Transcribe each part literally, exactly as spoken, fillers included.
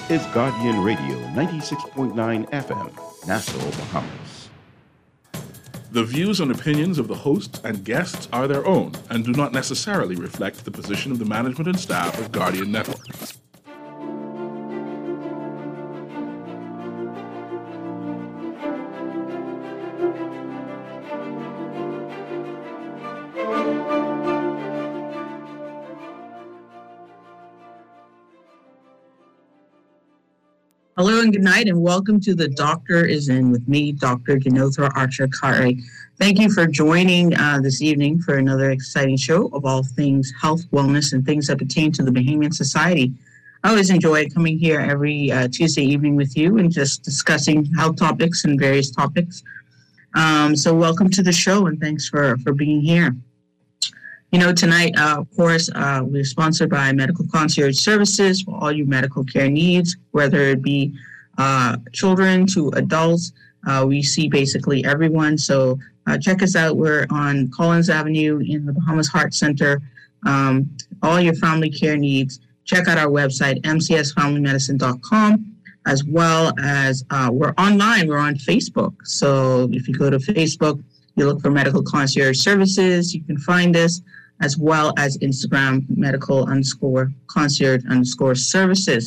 is Guardian Radio ninety-six point nine F M, Nassau, Bahamas. The views and opinions of the hosts and guests are their own and do not necessarily reflect the position of the management and staff of Guardian Network. Hello and good night, and welcome to The Doctor is In with me, Doctor Dinothra Archer-Kare. Thank you for joining uh, this evening for another exciting show of all things health, wellness, and things that pertain to the Bahamian society. I always enjoy coming here every uh, Tuesday evening with you and just discussing health topics and various topics. Um, so welcome to the show, and thanks for, for being here. You know, tonight, uh, of course, uh, we're sponsored by Medical Concierge Services for all your medical care needs, whether it be uh, children to adults. Uh, we see basically everyone. So uh, check us out. We're on Collins Avenue in the Bahamas Heart Center. Um, all your family care needs. Check out our website, m c s family medicine dot com, as well as uh, we're online. We're on Facebook. So if you go to Facebook, you look for Medical Concierge Services, you can find us, as well as Instagram, medical underscore concierge underscore services.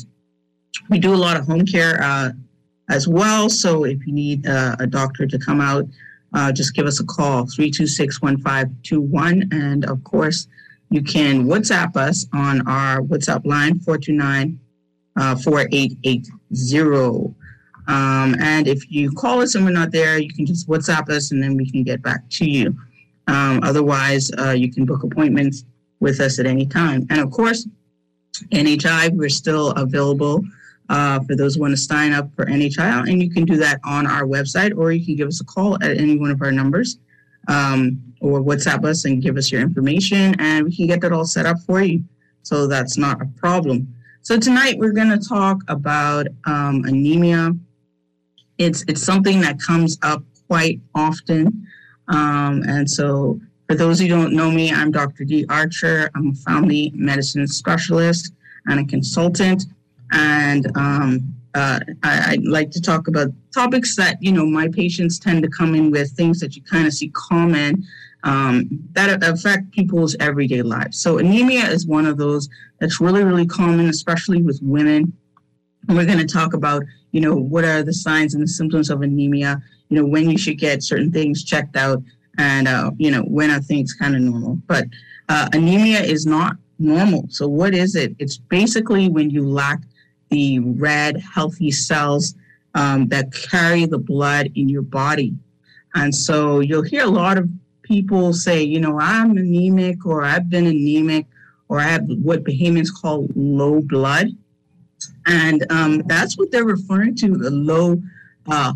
We do a lot of home care uh, as well. So if you need uh, a doctor to come out, uh, just give us a call, three two six, one five two one. And of course, you can WhatsApp us on our WhatsApp line, four two nine, four eight eight zero. Um, and if you call us and we're not there, you can just WhatsApp us and then we can get back to you. Um, otherwise, uh, you can book appointments with us at any time. And of course, N H I, we're still available uh, for those who want to sign up for N H I. And you can do that on our website, or you can give us a call at any one of our numbers, um, or WhatsApp us and give us your information, and we can get that all set up for you. So that's not a problem. So tonight we're going to talk about um, anemia. It's it's something that comes up quite often. Um, and so for those who don't know me, I'm Doctor D. Archer. I'm a family medicine specialist and a consultant. And um, uh, I, I'd like to talk about topics that, you know, my patients tend to come in with, things that you kind of see common um, that affect people's everyday lives. So anemia is one of those that's really, really common, especially with women. And we're going to talk about, you know, what are the signs and the symptoms of anemia, you know, when you should get certain things checked out, and, uh, you know, when are things kind of normal. But uh, anemia is not normal. So what is it? It's basically when you lack the red, healthy cells um, that carry the blood in your body. And so you'll hear a lot of people say, you know, I'm anemic, or I've been anemic, or I have what Bahamians call low blood. And um, that's what they're referring to, the low uh,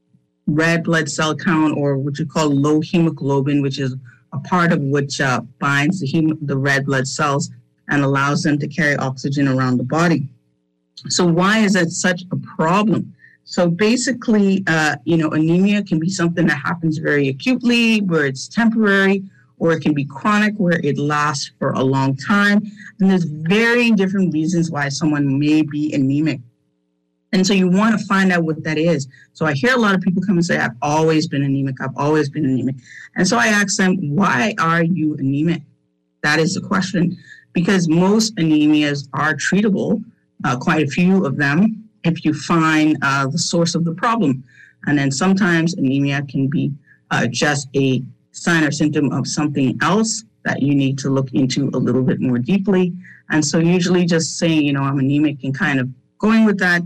red blood cell count, or what you call low hemoglobin, which is a part of which uh, binds the, hem- the red blood cells and allows them to carry oxygen around the body. So why is that such a problem? So basically, uh, you know, anemia can be something that happens very acutely, where it's temporary, or it can be chronic, where it lasts for a long time. And there's very different reasons why someone may be anemic. And so you want to find out what that is. So I hear a lot of people come and say, I've always been anemic. I've always been anemic. And so I ask them, why are you anemic? That is the question, because most anemias are treatable, uh, quite a few of them, if you find uh, the source of the problem. And then sometimes anemia can be uh, just a sign or symptom of something else that you need to look into a little bit more deeply. And so usually just saying, you know, I'm anemic and kind of going with that,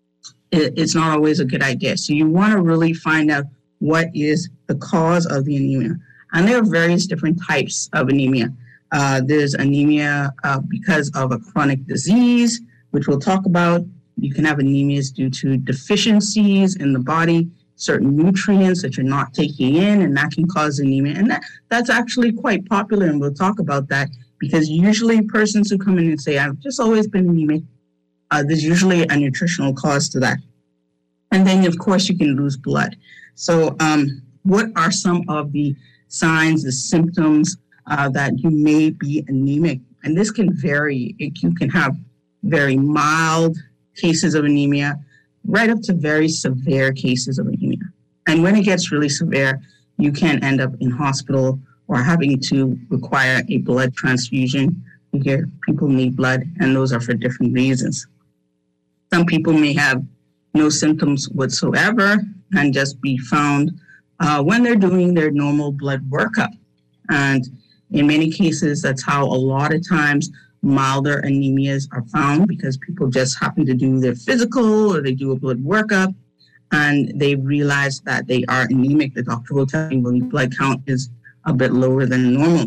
it's not always a good idea. So you want to really find out what is the cause of the anemia. And there are various different types of anemia. Uh, there's anemia uh, because of a chronic disease, which we'll talk about. You can have anemias due to deficiencies in the body, certain nutrients that you're not taking in, and that can cause anemia. And that, that's actually quite popular, and we'll talk about that, because usually persons who come in and say, I've just always been anemic, Uh, there's usually a nutritional cause to that. And then, of course, you can lose blood. So um, what are some of the signs, the symptoms uh, that you may be anemic? And this can vary. It, you can have very mild cases of anemia, right up to very severe cases of anemia. And when it gets really severe, you can end up in hospital or having to require a blood transfusion. You hear people need blood, and those are for different reasons. Some people may have no symptoms whatsoever and just be found uh, when they're doing their normal blood workup. And in many cases, that's how a lot of times milder anemias are found, because people just happen to do their physical or they do a blood workup and they realize that they are anemic. The doctor will tell you, well, your blood count is a bit lower than normal.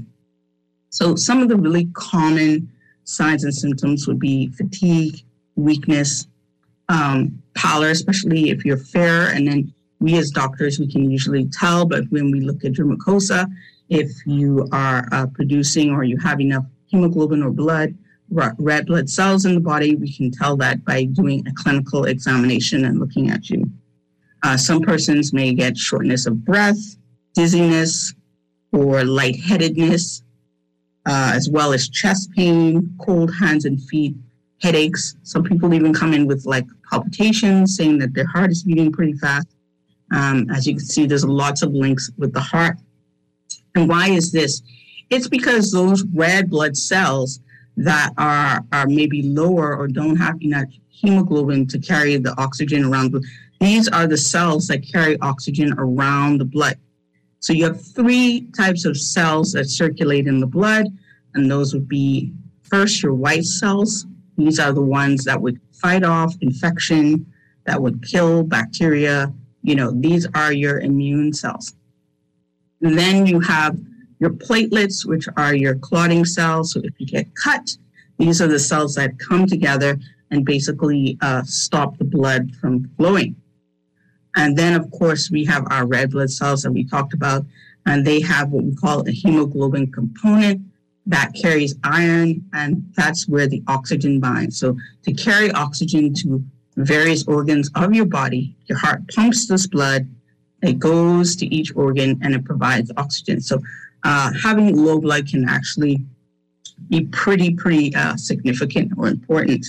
So some of the really common signs and symptoms would be fatigue, weakness, um, pallor, especially if you're fair. And then we as doctors, we can usually tell, but when we look at your mucosa, if you are uh, producing or you have enough hemoglobin or blood, red blood cells in the body, we can tell that by doing a clinical examination and looking at you. Uh, some persons may get shortness of breath, dizziness, or lightheadedness, uh, as well as chest pain, cold hands and feet, headaches. Some people even come in with like palpitations, saying that their heart is beating pretty fast. Um, as you can see, there's lots of links with the heart. And why is this? It's because those red blood cells that are, are maybe lower or don't have enough hemoglobin to carry the oxygen around, these are the cells that carry oxygen around the blood. So you have three types of cells that circulate in the blood, and those would be first your white cells. These are the ones that would fight off infection, that would kill bacteria. You know, these are your immune cells. And then you have your platelets, which are your clotting cells. So if you get cut, these are the cells that come together and basically uh, stop the blood from flowing. And then, of course, we have our red blood cells that we talked about, and they have what we call a hemoglobin component that carries iron, and that's where the oxygen binds. So to carry oxygen to various organs of your body, your heart pumps this blood, it goes to each organ, and it provides oxygen. So uh, having low blood can actually be pretty, pretty uh, significant or important.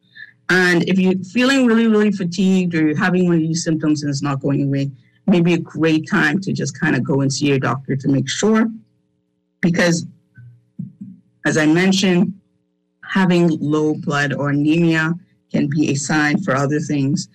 And if you're feeling really, really fatigued, or you're having one of these symptoms and it's not going away, maybe a great time to just kind of go and see your doctor to make sure. Because, as I mentioned, having low blood or anemia can be a sign for other things.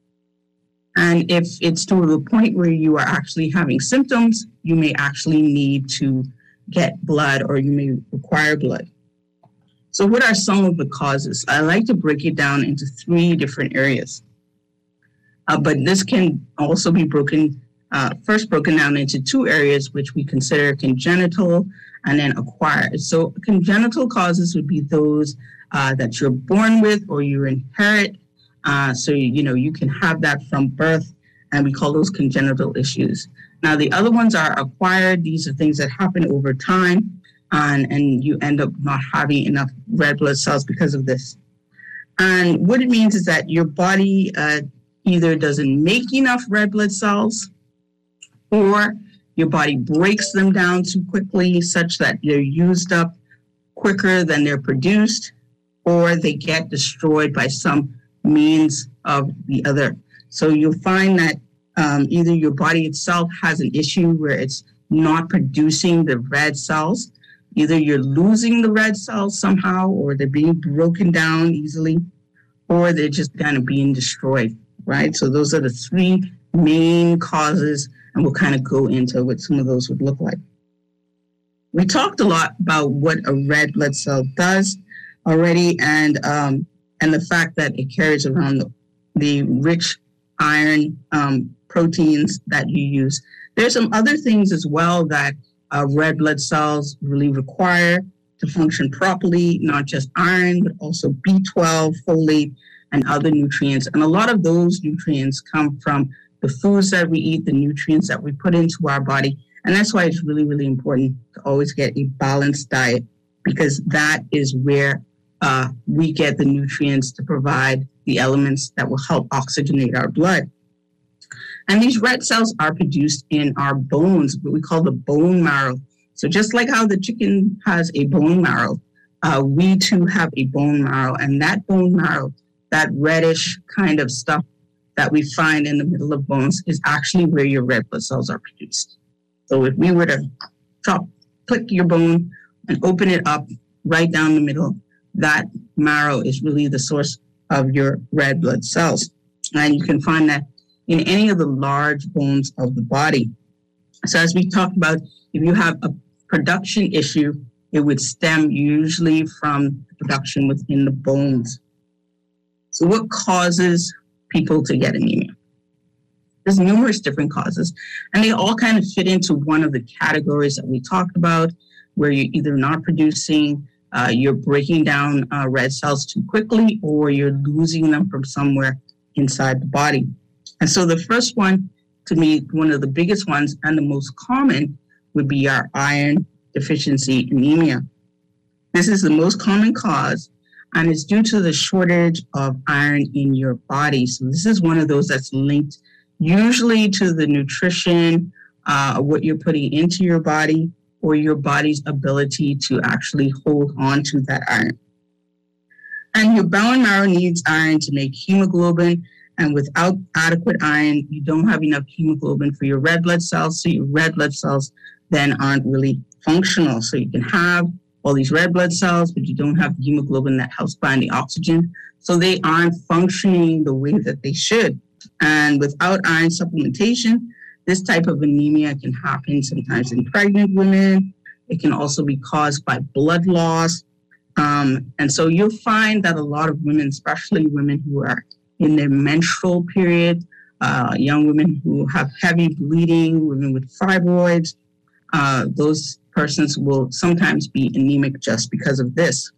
And if it's to the point where you are actually having symptoms, you may actually need to get blood, or you may require blood. So what are some of the causes? I like to break it down into three different areas. Uh, but this can also be broken, uh, first broken down into two areas, which we consider congenital and then acquired. So congenital causes would be those uh, that you're born with or you inherit. Uh, so, you know, you can have that from birth, and we call those congenital issues. Now, the other ones are acquired. These are things that happen over time. And, and you end up not having enough red blood cells because of this. And what it means is that your body uh, either doesn't make enough red blood cells, or your body breaks them down too quickly such that they're used up quicker than they're produced, or they get destroyed by some means of the other. So you'll find that um, either your body itself has an issue where it's not producing the red cells. Either you're losing the red cells somehow, or they're being broken down easily, or they're just kind of being destroyed, right? So those are the three main causes, and we'll kind of go into what some of those would look like. We talked a lot about what a red blood cell does already, and um, and the fact that it carries around the, the rich iron um, proteins that you use. There's some other things as well that Uh, red blood cells really require to function properly, not just iron, but also B twelve, folate, and other nutrients. And a lot of those nutrients come from the foods that we eat, the nutrients that we put into our body. And that's why it's really, really important to always get a balanced diet, because that is where uh, we get the nutrients to provide the elements that will help oxygenate our blood. And these red cells are produced in our bones, what we call the bone marrow. So just like how the chicken has a bone marrow, uh, we too have a bone marrow. And that bone marrow that reddish kind of stuff that we find in the middle of bones is actually where your red blood cells are produced. So if we were to chop, click your bone and open it up right down the middle, that marrow is really the source of your red blood cells. And you can find that in any of the large bones of the body. So as we talked about, if you have a production issue, it would stem usually from production within the bones. So what causes people to get anemia? There's numerous different causes, and they all kind of fit into one of the categories that we talked about, where you're either not producing, uh, you're breaking down uh, red cells too quickly, or you're losing them from somewhere inside the body. And so the first one, to me, one of the biggest ones and the most common would be our iron deficiency anemia. This is the most common cause, and it's due to the shortage of iron in your body. So this is one of those that's linked usually to the nutrition, uh, what you're putting into your body, or your body's ability to actually hold on to that iron. And your bone marrow needs iron to make hemoglobin, and without adequate iron, you don't have enough hemoglobin for your red blood cells, so your red blood cells then aren't really functional. So you can have all these red blood cells, but you don't have hemoglobin that helps bind the oxygen, so they aren't functioning the way that they should. And without iron supplementation, this type of anemia can happen sometimes in pregnant women. It can also be caused by blood loss. Um, and so you'll find that a lot of women, especially women who are in their menstrual period, uh, young women who have heavy bleeding, women with fibroids, uh, those persons will sometimes be anemic just because of this.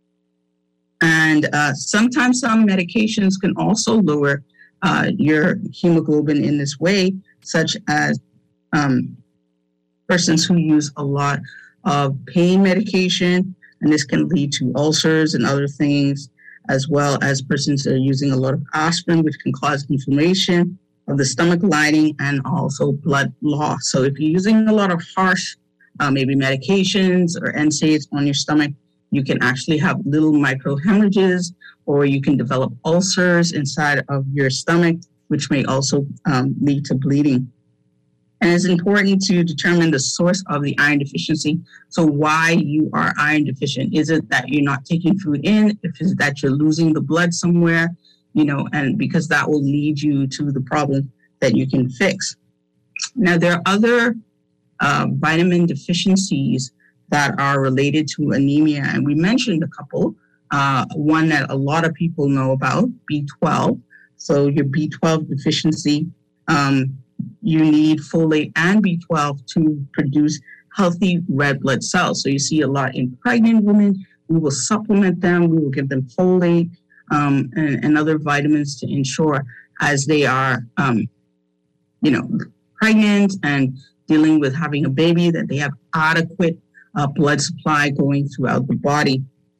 And uh, sometimes some medications can also lower uh, your hemoglobin in this way, such as um, persons who use a lot of pain medication, and this can lead to ulcers and other things, as well as persons that are using a lot of aspirin, which can cause inflammation of the stomach lining and also blood loss. So if you're using a lot of harsh, uh, maybe medications or N SAIDs on your stomach, you can actually have little micro hemorrhages, or you can develop ulcers inside of your stomach, which may also um, lead to bleeding. And it's important to determine the source of the iron deficiency. So why you are iron deficient. Is it that you're not taking food in? If it's that you're losing the blood somewhere, you know, and because that will lead you to the problem that you can fix. Now, there are other uh, vitamin deficiencies that are related to anemia, and we mentioned a couple. Uh, one that a lot of people know about, B twelve. So your B twelve deficiency, um, you need folate and B twelve to produce healthy red blood cells. So you see a lot in pregnant women. We will supplement them. We will give them folate um, and, and other vitamins to ensure as they are, um, you know, pregnant and dealing with having a baby, that they have adequate uh, blood supply going throughout the body.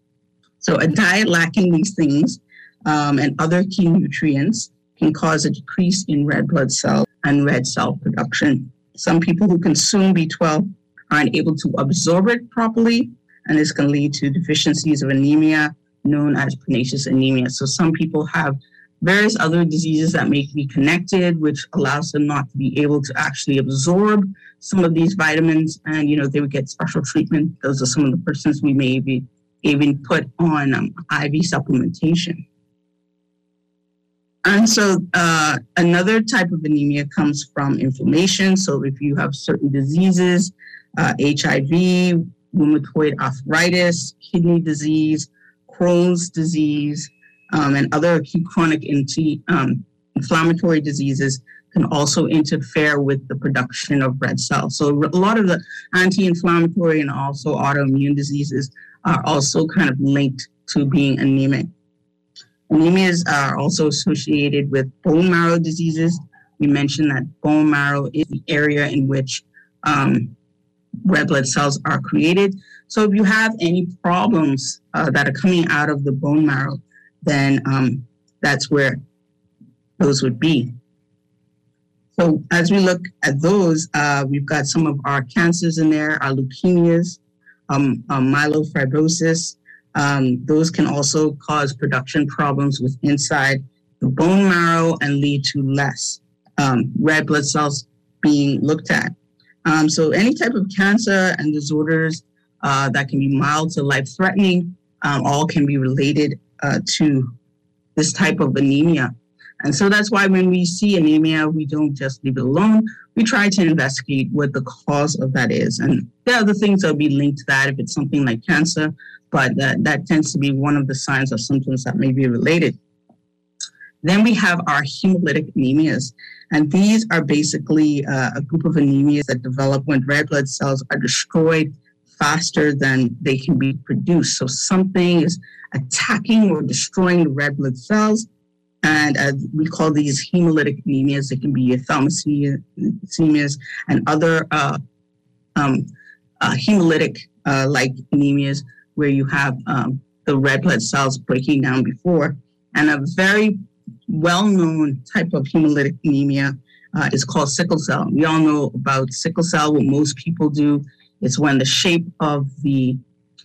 So a diet lacking these things um, and other key nutrients can cause a decrease in red blood cells and red cell production. Some people who consume B twelve aren't able to absorb it properly, and this can lead to deficiencies of anemia known as pernicious anemia. So some people have various other diseases that may be connected, which allows them not to be able to actually absorb some of these vitamins, and you know they would get special treatment. Those are some of the persons we may be even put on um, I V supplementation. And so uh, another type of anemia comes from inflammation. So if you have certain diseases, uh, H I V, rheumatoid arthritis, kidney disease, Crohn's disease, um, and other acute chronic inti- um, inflammatory diseases can also interfere with the production of red cells. So a lot of the anti-inflammatory and also autoimmune diseases are also kind of linked to being anemic. Anemias are also associated with bone marrow diseases. We mentioned that bone marrow is the area in which um, red blood cells are created. So if you have any problems uh, that are coming out of the bone marrow, then um, that's where those would be. So as we look at those, uh, we've got some of our cancers in there, our leukemias, um, um, myelofibrosis, Um, those can also cause production problems with inside the bone marrow and lead to less um, red blood cells being looked at. Um, so any type of cancer and disorders uh, that can be mild to life-threatening, um, all can be related uh, to this type of anemia. And so that's why when we see anemia, we don't just leave it alone. We try to investigate what the cause of that is. And there are other things that will be linked to that if it's something like cancer, but that, that tends to be one of the signs or symptoms that may be related. Then we have our hemolytic anemias. And these are basically uh, a group of anemias that develop when red blood cells are destroyed faster than they can be produced. So something is attacking or destroying the red blood cells. And uh, we call these hemolytic anemias. They can be thalassemia and other uh, um, uh, hemolytic uh, like anemias where you have um, the red blood cells breaking down before. And a very well-known type of hemolytic anemia uh, is called sickle cell. We all know about sickle cell. What most people do is when the shape of the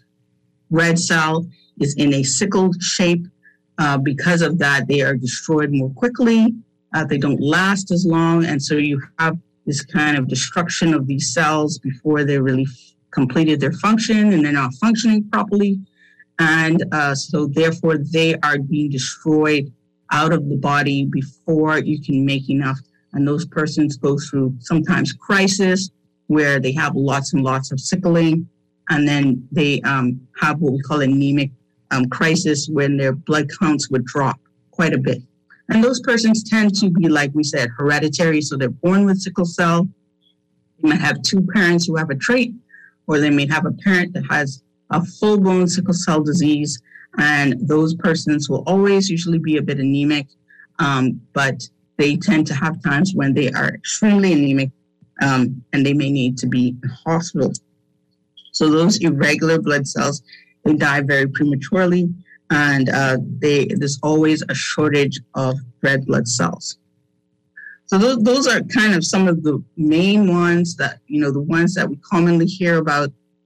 red cell is in a sickle shape. Uh, because of that, they are destroyed more quickly. Uh, they don't last as long. And so you have this kind of destruction of these cells before they really f- completed their function and they're not functioning properly. And uh, so therefore, they are being destroyed out of the body before you can make enough. And those persons go through sometimes crisis where they have lots and lots of sickling. And then they um, have what we call anemic Um, crisis when their blood counts would drop quite a bit. And those persons tend to be, like we said, hereditary. So they're born with sickle cell. They might have two parents who have a trait, or they may have a parent that has a full-blown sickle cell disease. And those persons will always usually be a bit anemic, um, but they tend to have times when they are extremely anemic um, and they may need to be in hospital. So those irregular blood cells, they die very prematurely, and uh, they, there's always a shortage of red blood cells. So those, those are kind of some of the main ones that, you know, the ones that we commonly hear about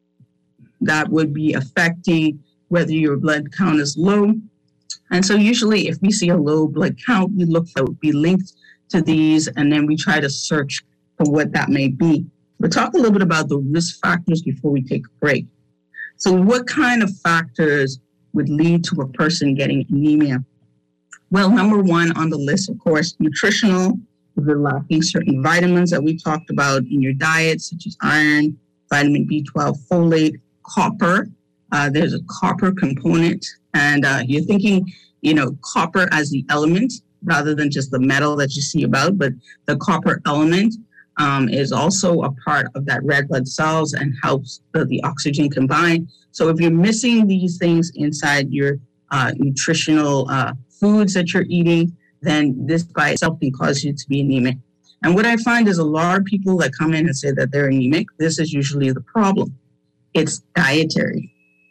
that would be affecting whether your blood count is low. And so usually if we see a low blood count, we look that would be linked to these, and then we try to search for what that may be. We'll talk a little bit about the risk factors before we take a break. So what kind of factors would lead to a person getting anemia? Well, number one on the list, of course, nutritional. If you're lacking certain vitamins that we talked about in your diet, such as iron, vitamin B twelve, folate, copper. Uh, there's a copper component. And uh, you're thinking, you know, copper as the element rather than just the metal that you see about, but the copper element Um, is also a part of that red blood cells and helps the, the oxygen combine. So if you're missing these things inside your uh, nutritional uh, foods that you're eating, then this by itself can cause you to be anemic. And what I find is a lot of people that come in and say that they're anemic, this is usually the problem. It's dietary.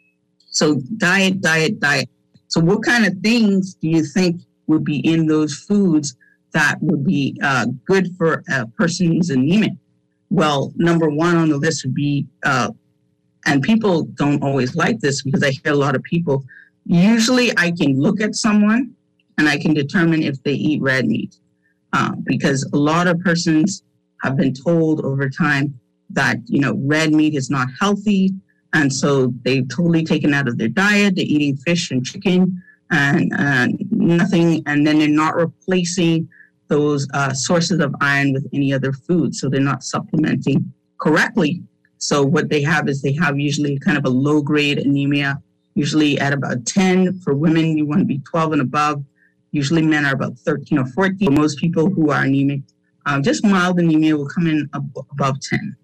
So diet, diet, diet. So what kind of things do you think would be in those foods that would be uh, good for a person who's anemic? Well, number one on the list would be, uh, and people don't always like this because I hear a lot of people, usually I can look at someone and I can determine if they eat red meat uh, because a lot of persons have been told over time that, you know, red meat is not healthy. And so they've totally taken out of their diet. They're eating fish and chicken and uh, nothing. And then they're not replacing those uh, sources of iron with any other food. So they're not supplementing correctly. So what they have is they have usually kind of a low grade anemia, usually at about ten. For women, you want to be twelve and above. Usually men are about thirteen or fourteen. For most people who are anemic, uh, just mild anemia will come in ab- above ten.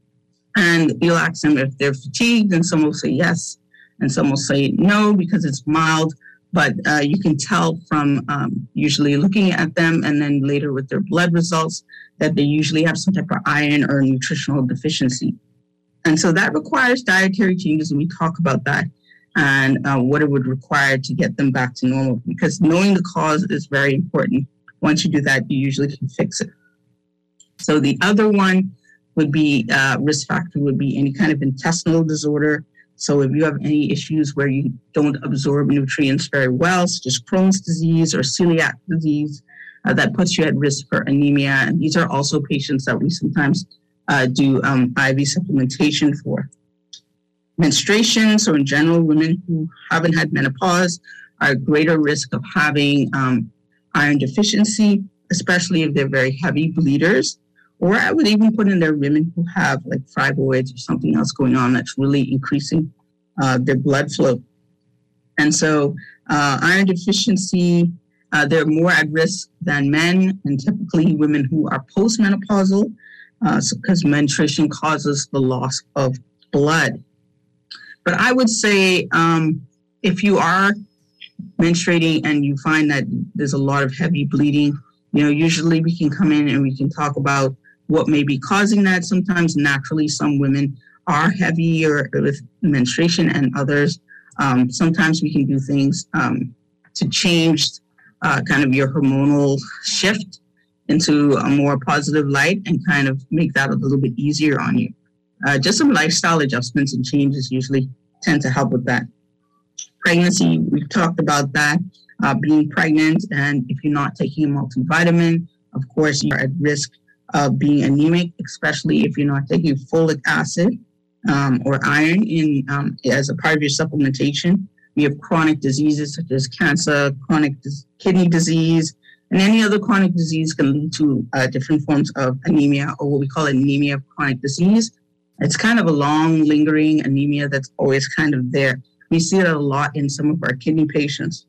And you'll ask them if they're fatigued, and some will say yes, and some will say no because it's mild. But uh, you can tell from um, usually looking at them and then later with their blood results that they usually have some type of iron or nutritional deficiency. And so that requires dietary changes, and we talk about that and uh, what it would require to get them back to normal, because knowing the cause is very important. Once you do that, you usually can fix it. So the other one would be uh, risk factor would be any kind of intestinal disorder. So if you have any issues where you don't absorb nutrients very well, such as Crohn's disease or celiac disease, uh, that puts you at risk for anemia. And these are also patients that we sometimes uh, do um, I V supplementation for. Menstruation, so in general, women who haven't had menopause are at greater risk of having um, iron deficiency, especially if they're very heavy bleeders. Or I would even put in there women who have like fibroids or something else going on that's really increasing uh, their blood flow. And so uh, iron deficiency, uh, they're more at risk than men, and typically women who are postmenopausal, uh, so, because menstruation causes the loss of blood. But I would say um, if you are menstruating and you find that there's a lot of heavy bleeding, you know, usually we can come in and we can talk about what may be causing that. Sometimes naturally some women are heavier with menstruation and others. Um, sometimes we can do things um, to change uh, kind of your hormonal shift into a more positive light and kind of make that a little bit easier on you. Uh, just some lifestyle adjustments and changes usually tend to help with that. Pregnancy, we've talked about that, uh, being pregnant, and if you're not taking a multivitamin, of course, you're at risk of being anemic, especially if you're not taking folic acid um, or iron in um, as a part of your supplementation. We have chronic diseases such as cancer, chronic dis- kidney disease, and any other chronic disease can lead to uh, different forms of anemia, or what we call anemia of chronic disease. It's kind of a long, lingering anemia that's always kind of there. We see it a lot in some of our kidney patients.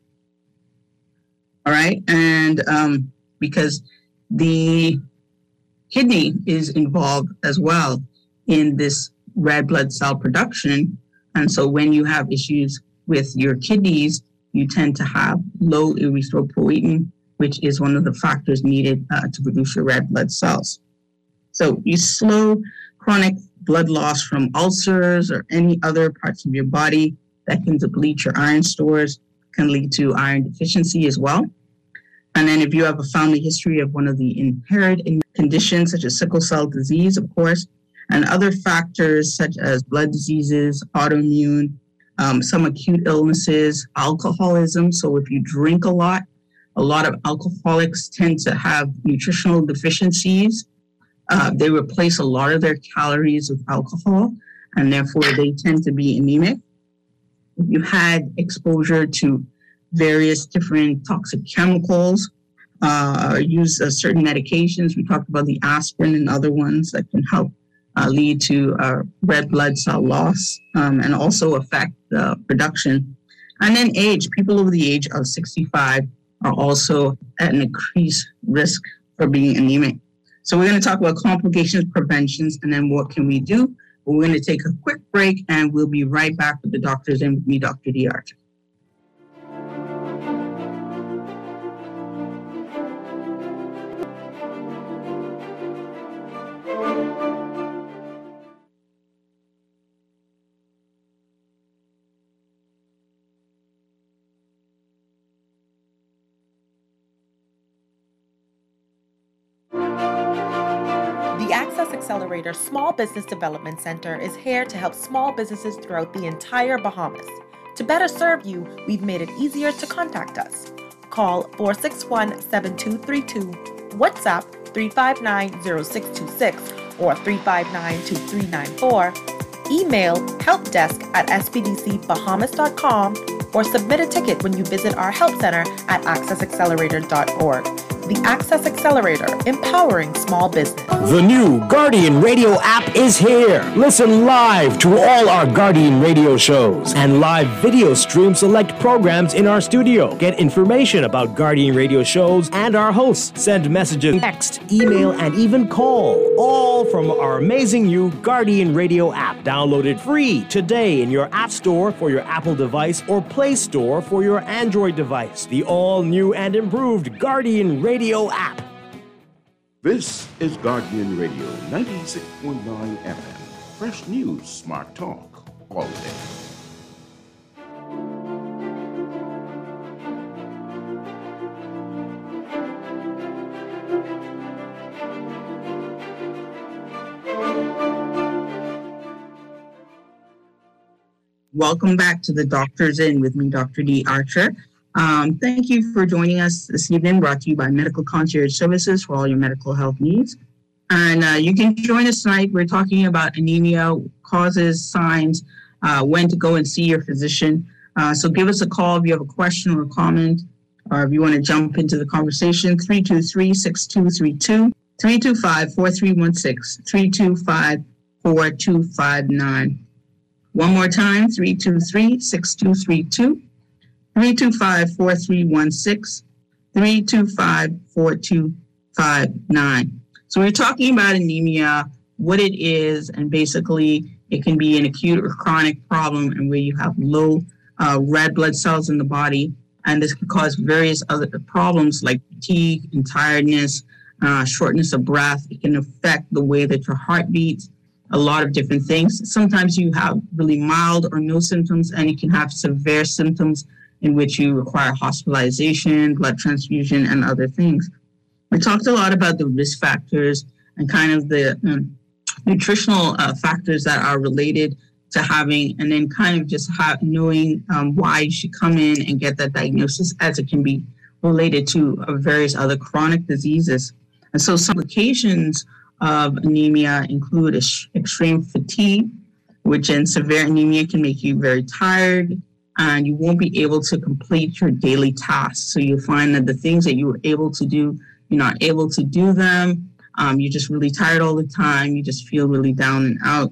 All right, and um, because the kidney is involved as well in this red blood cell production, and so when you have issues with your kidneys, you tend to have low erythropoietin, which is one of the factors needed uh, to produce your red blood cells. So you slow chronic blood loss from ulcers or any other parts of your body that can deplete your iron stores, can lead to iron deficiency as well. And then if you have a family history of one of the inherited conditions, such as sickle cell disease, of course, and other factors such as blood diseases, autoimmune, um, some acute illnesses, alcoholism. So if you drink a lot, a lot of alcoholics tend to have nutritional deficiencies. Uh, they replace a lot of their calories with alcohol, and therefore they tend to be anemic. If you had exposure to various different toxic chemicals, uh, use uh, certain medications, we talked about the aspirin and other ones that can help uh, lead to uh, red blood cell loss um, and also affect the production. And then age, people over the age of sixty-five are also at an increased risk for being anemic. So we're going to talk about complications, preventions, and then what can we do. We're going to take a quick break, and we'll be right back with the doctors and with me, Doctor D. Archer. The Access Accelerator Small Business Development Center is here to help small businesses throughout the entire Bahamas. To better serve you, we've made it easier to contact us. Call four six one, seven two three two, WhatsApp three five nine, zero six two six or three five nine, two three nine four, email helpdesk at s b d c bahamas dot com, or submit a ticket when you visit our help center at access accelerator dot org. The Access Accelerator, empowering small business. The new Guardian Radio app is here. Listen live to all our Guardian Radio shows and live video stream select programs in our studio. Get information about Guardian Radio shows and our hosts. Send messages, text, email, and even call. All from our amazing new Guardian Radio app. Download it free today in your App Store for your Apple device or Play Store for your Android device. The all-new and improved Guardian Radio Radio app. This is Guardian Radio ninety-six point nine F M. Fresh news, smart talk, all day. welcome back to the Doctor's In with me, Doctor D. Archer. Um, thank you for joining us this evening, brought to you by Medical Concierge Services for all your medical health needs. And uh, you can join us tonight. We're talking about anemia, causes, signs, uh, when to go and see your physician. Uh, so give us a call if you have a question or a comment, or if you want to jump into the conversation, three two three, six two three two, three two five, four three one six, three two five, four two five nine. One more time, three two three, six two three two, three two five, four three one six, three two five, four two five nine. So we're talking about anemia, what it is, and basically it can be an acute or chronic problem and where you have low uh, red blood cells in the body. And this can cause various other problems like fatigue and tiredness, uh, shortness of breath. It can affect the way that your heart beats, a lot of different things. Sometimes you have really mild or no symptoms, and you can have severe symptoms in which you require hospitalization, blood transfusion, and other things. We talked a lot about the risk factors and kind of the um, nutritional uh, factors that are related to having, and then kind of just have, knowing um, why you should come in and get that diagnosis, as it can be related to uh, various other chronic diseases. And so some complications of anemia include ex- extreme fatigue, which in severe anemia can make you very tired, and you won't be able to complete your daily tasks. So you'll find that the things that you were able to do, you're not able to do them. Um, you're just really tired all the time. You just feel really down and out.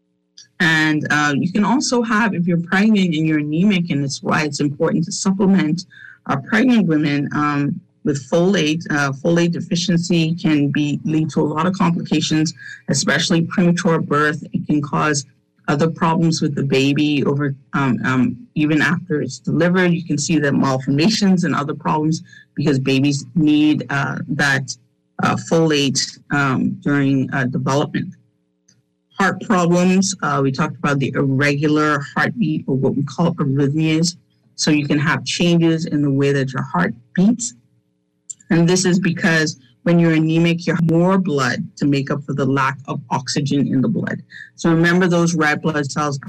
And uh, you can also have, if you're pregnant and you're anemic, and it's why it's important to supplement uh, pregnant women um, with folate. Uh, folate deficiency can be lead to a lot of complications, especially premature birth. It can cause other problems with the baby over um, um, even after it's delivered. You can see the malformations and other problems because babies need uh, that uh, folate um, during uh, development. Heart problems, uh, we talked about the irregular heartbeat, or what we call arrhythmias. So you can have changes in the way that your heart beats. And this is because when you're anemic, you have more blood to make up for the lack of oxygen in the blood. So remember, those red blood cells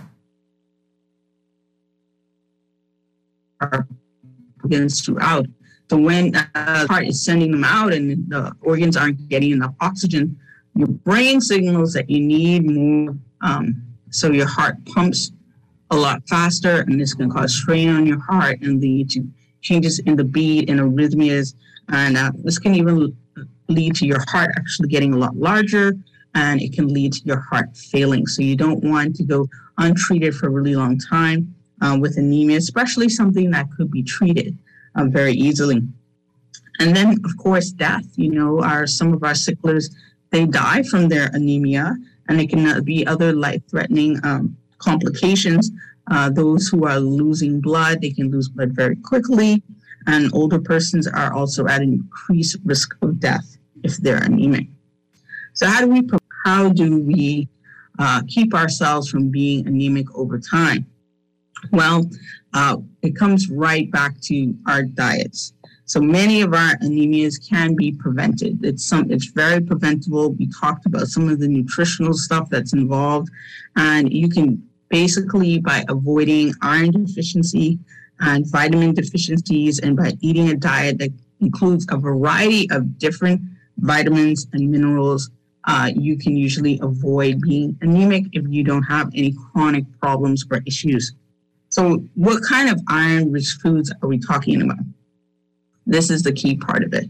are organs throughout. So when uh, the heart is sending them out and the organs aren't getting enough oxygen, your brain signals that you need more. Um, so your heart pumps a lot faster, and this can cause strain on your heart and lead to changes in the beat and arrhythmias. And uh, this can even lead to your heart actually getting a lot larger, and it can lead to your heart failing. So you don't want to go untreated for a really long time uh, with anemia, especially something that could be treated uh, very easily. And then, of course, death. You know, our some of our sicklers, they die from their anemia, and it can be other life-threatening um, complications. Uh, those who are losing blood, they can lose blood very quickly, and older persons are also at an increased risk of death if they're anemic. So how do we how do we uh, keep ourselves from being anemic over time? Well, uh, it comes right back to our diets. So many of our anemias can be prevented. It's some it's very preventable. We talked about some of the nutritional stuff that's involved, and you can basically, by avoiding iron deficiency and vitamin deficiencies, and by eating a diet that includes a variety of different vitamins and minerals, uh, you can usually avoid being anemic if you don't have any chronic problems or issues. So what kind of iron-rich foods are we talking about? This is the key part of it.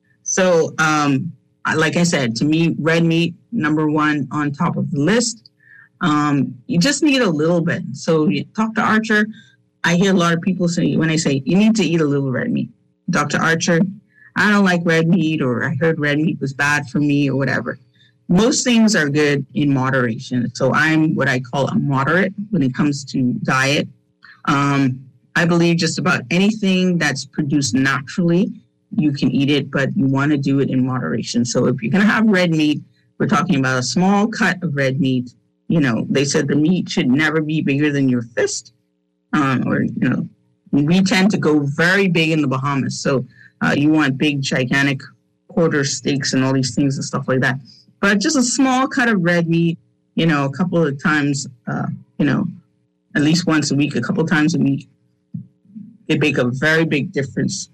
So um, like I said, to me, red meat, number one on top of the list. Um, you just need a little bit. So Doctor Archer, I hear a lot of people say, when I say, you need to eat a little red meat. Doctor Archer, I don't like red meat, or I heard red meat was bad for me, or whatever. Most things are good in moderation. So I'm what I call a moderate when it comes to diet. Um, I believe just about anything that's produced naturally, you can eat it, but you want to do it in moderation. So if you're going to have red meat, we're talking about a small cut of red meat. You know, they said the meat should never be bigger than your fist. Um, or, you know, we tend to go very big in the Bahamas. So uh, you want big, gigantic quarter steaks and all these things and stuff like that. But just a small cut of red meat, you know, a couple of times, uh, you know, at least once a week, a couple times a week. They make a very big difference.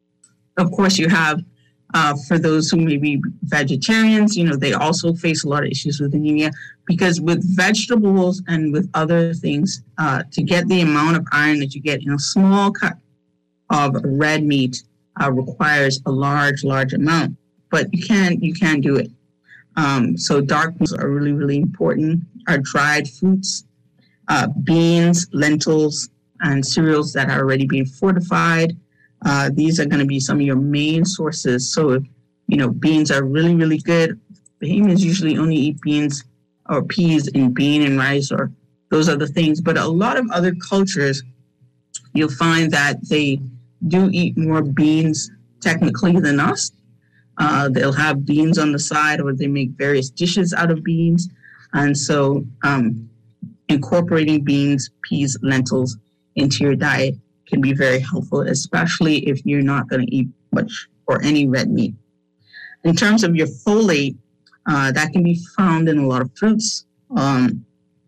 Of course, you have, uh, for those who may be vegetarians, you know, they also face a lot of issues with anemia because with vegetables and with other things, uh, to get the amount of iron that you get in a small cut of red meat uh, requires a large, large amount. But you can you can do it. Um, so dark foods are really, really important. Our dried fruits, uh, beans, lentils, and cereals that are already being fortified. Uh, these are going to be some of your main sources. So, if, you know, beans are really, really good. Bahamians usually only eat beans or peas in bean and rice or those other things. But a lot of other cultures, you'll find that they do eat more beans technically than us. Uh, they'll have beans on the side or they make various dishes out of beans. And so um, incorporating beans, peas, lentils into your diet can be very helpful, especially if you're not going to eat much or any red meat. In terms of your folate, uh, that can be found in a lot of fruits, um,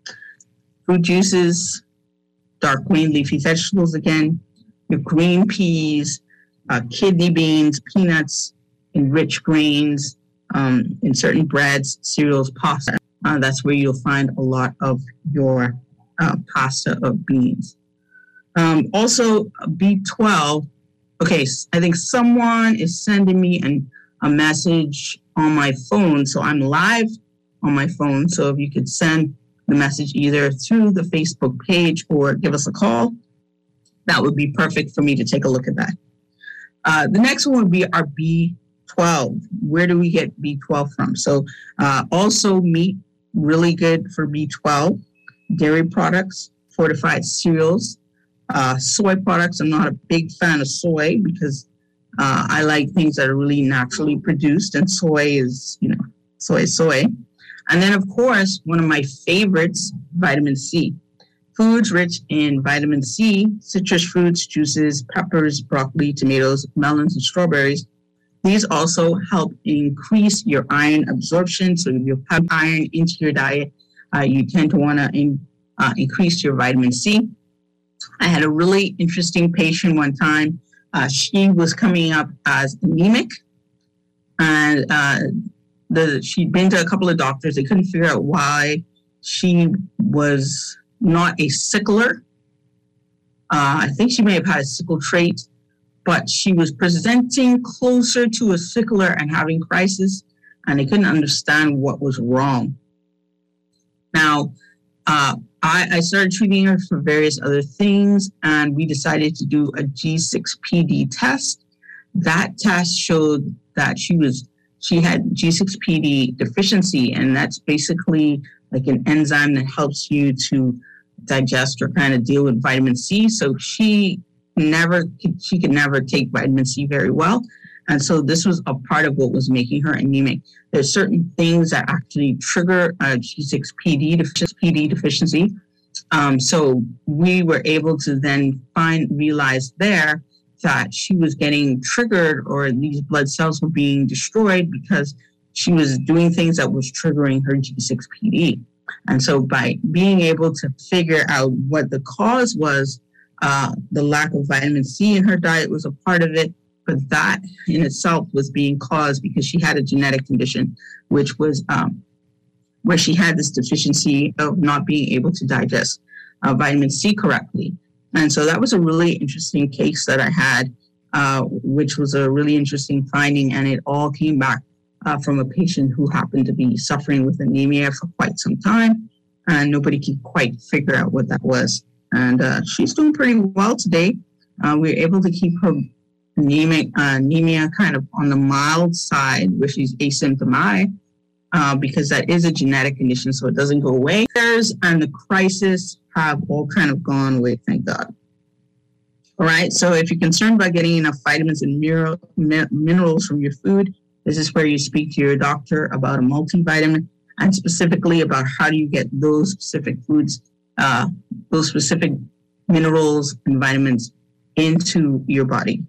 fruit juices, dark green leafy vegetables again, your green peas, uh, kidney beans, peanuts, enriched grains, um, in certain breads, cereals, pasta. Uh, that's where you'll find a lot of your uh, pasta of beans. Um, also, B twelve. Okay, I think someone is sending me an, a message on my phone. So I'm live on my phone. So if you could send the message either through the Facebook page or give us a call, that would be perfect for me to take a look at that. Uh, the next one would be our B twelve. Where do we get B twelve from? So uh, also meat, really good for B twelve. Dairy products, fortified cereals, uh, soy products. I'm not a big fan of soy because uh, I like things that are really naturally produced, and soy is, you know, soy is soy. And then, of course, one of my favorites, vitamin C. Foods rich in vitamin C, citrus fruits, juices, peppers, broccoli, tomatoes, melons, and strawberries. These also help increase your iron absorption. So if you have iron into your diet, uh, you tend to want to in, uh, increase your vitamin C. I had a really interesting patient one time. Uh, she was coming up as anemic, and uh, the, she'd been to a couple of doctors. They couldn't figure out why she was not a sickler. Uh, I think she may have had a sickle trait, but she was presenting closer to a sickler and having crisis, and they couldn't understand what was wrong. Now, uh, I, I started treating her for various other things, and we decided to do a G six P D test. That test showed that she was she had G six P D deficiency, and that's basically like an enzyme that helps you to digest or kind of deal with vitamin C. So she never she could never take vitamin C very well. And so this was a part of what was making her anemic. There's certain things that actually trigger a G six P D deficiency. Um, so we were able to then find, realize there that she was getting triggered, or these blood cells were being destroyed because she was doing things that was triggering her G six P D. And so by being able to figure out what the cause was, uh, the lack of vitamin C in her diet was a part of it. But that in itself was being caused because she had a genetic condition, which was um, where she had this deficiency of not being able to digest uh, vitamin C correctly. And so that was a really interesting case that I had, uh, which was a really interesting finding. And it all came back uh, from a patient who happened to be suffering with anemia for quite some time. And nobody could quite figure out what that was. And uh, she's doing pretty well today. Uh, we were able to keep her anemic, uh, anemia kind of on the mild side, where she's asymptomatic, uh, because that is a genetic condition, so it doesn't go away. And the crisis have all kind of gone away, thank God. All right, so if you're concerned about getting enough vitamins and mineral, mi- minerals from your food, this is where you speak to your doctor about a multivitamin, and specifically about how do you get those specific foods, uh, those specific minerals and vitamins into your body.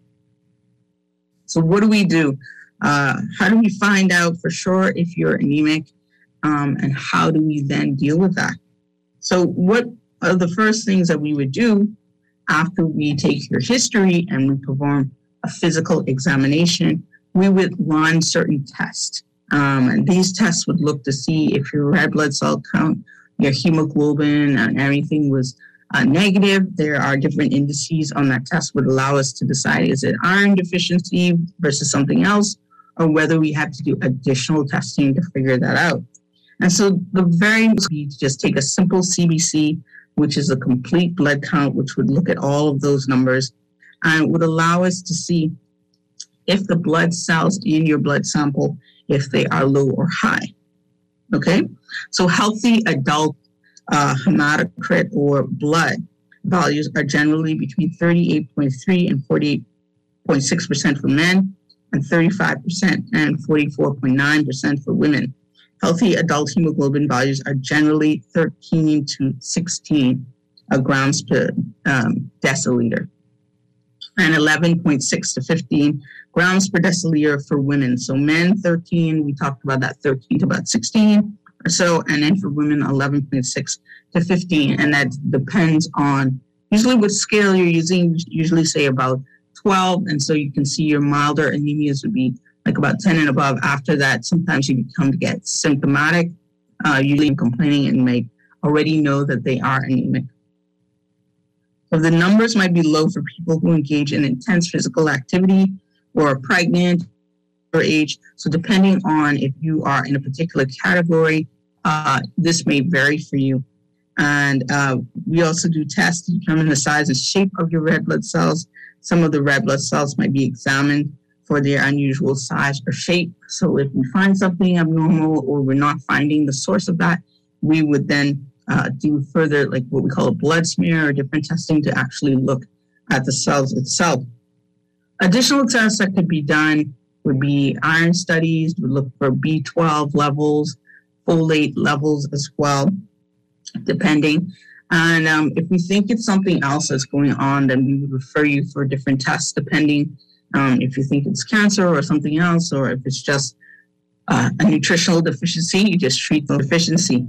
So what do we do? Uh, how do we find out for sure if you're anemic? Um, and how do we then deal with that? So what of the first things that we would do after we take your history and we perform a physical examination, we would run certain tests. Um, and these tests would look to see if your red blood cell count, your hemoglobin, and everything was uh, negative. There are different indices on that test would allow us to decide, is it iron deficiency versus something else, or whether we have to do additional testing to figure that out. And so the very we just take a simple C B C, which is a complete blood count, which would look at all of those numbers and would allow us to see if the blood cells in your blood sample, if they are low or high. Okay, so healthy adult uh, hematocrit or blood values are generally between thirty-eight point three and forty-eight point six percent for men, and thirty-five percent and forty-four point nine percent for women. Healthy adult hemoglobin values are generally thirteen to sixteen uh, grams per um, deciliter, and eleven point six to fifteen grams per deciliter for women. So men, thirteen, we talked about that, thirteen to about sixteen or so, and then for women, eleven point six to fifteen, and that depends on usually what scale you're using, usually say about twelve, and so you can see your milder anemias would be like about ten and above. After that, sometimes you become to get symptomatic, uh, usually complaining and may already know that they are anemic. So the numbers might be low for people who engage in intense physical activity or are pregnant or age. So depending on if you are in a particular category, uh, this may vary for you. And uh, we also do tests to determine the size and shape of your red blood cells. Some of the red blood cells might be examined for their unusual size or shape. So if we find something abnormal or we're not finding the source of that, we would then uh, do further, like what we call a blood smear or different testing to actually look at the cells itself. Additional tests that could be done would be iron studies, would look for B twelve levels, folate levels as well, depending. And um, if we think it's something else that's going on, then we would refer you for different tests, depending um, if you think it's cancer or something else, or if it's just uh, a nutritional deficiency, you just treat the deficiency.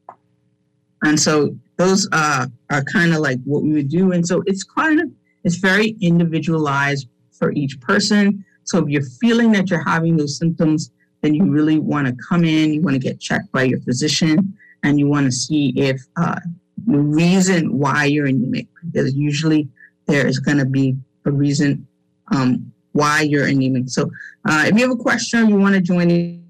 And so those uh, are kind of like what we would do. And so it's kind of, it's very individualized for each person. So if you're feeling that you're having those symptoms, then you really want to come in, you want to get checked by your physician, and you want to see if uh, the reason why you're anemic, because usually there is going to be a reason um, why you're anemic. So uh, if you have a question or you want to join in,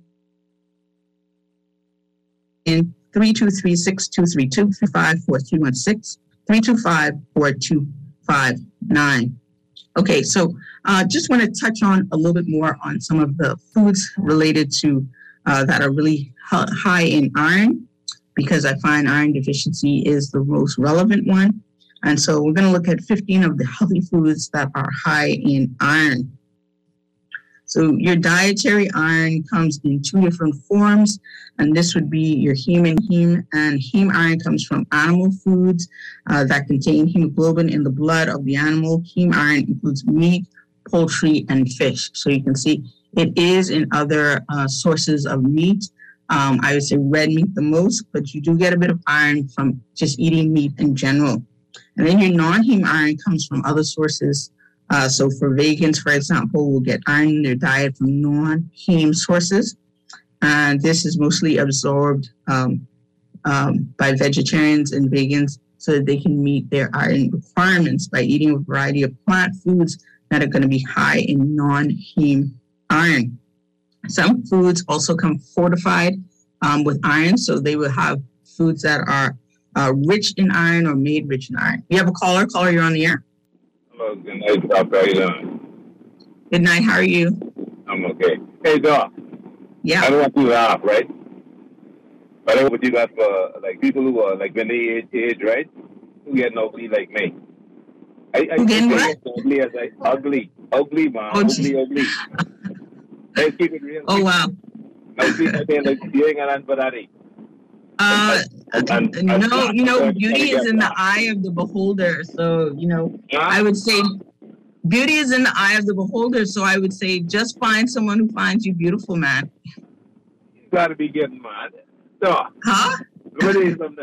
in three two three, six two three two, three five four three one six, three two five, four two five nine. Okay, so uh, just want to touch on a little bit more on some of the foods related to uh, that are really high in iron, because I find iron deficiency is the most relevant one. And so we're going to look at fifteen of the healthy foods that are high in iron. So your dietary iron comes in two different forms, and this would be your heme and heme. And heme iron comes from animal foods uh, that contain hemoglobin in the blood of the animal. Heme iron includes meat, poultry, and fish. So you can see it is in other uh, sources of meat. Um, I would say red meat the most, but you do get a bit of iron from just eating meat in general. And then your non-heme iron comes from other sources. Uh, so for vegans, for example, will get iron in their diet from non-heme sources. And this is mostly absorbed um, um, by vegetarians and vegans so that they can meet their iron requirements by eating a variety of plant foods that are going to be high in non-heme iron. Some foods also come fortified um, with iron, so they will have foods that are uh, rich in iron or made rich in iron. You have a caller? Caller, you're on the air. Hello, good night, Doc. How you doing? Good night. How are you? I'm okay. Hey, Doc. Yeah. I don't want to laugh, right? But I what you got for like people who are like when they age, age right? Who get ugly like me. I, I who get what? Ugly as I ugly, ugly man, oh, ugly, ugly. Let's keep it real. Oh wow. I see that they're like doing an anbadari. Uh, and, and, and, no, and, you know, and, beauty is in the eye of the beholder. So, you know, yeah. I would say beauty is in the eye of the beholder. So I would say just find someone who finds you beautiful, man. You got to be getting mad. So, huh? what is something?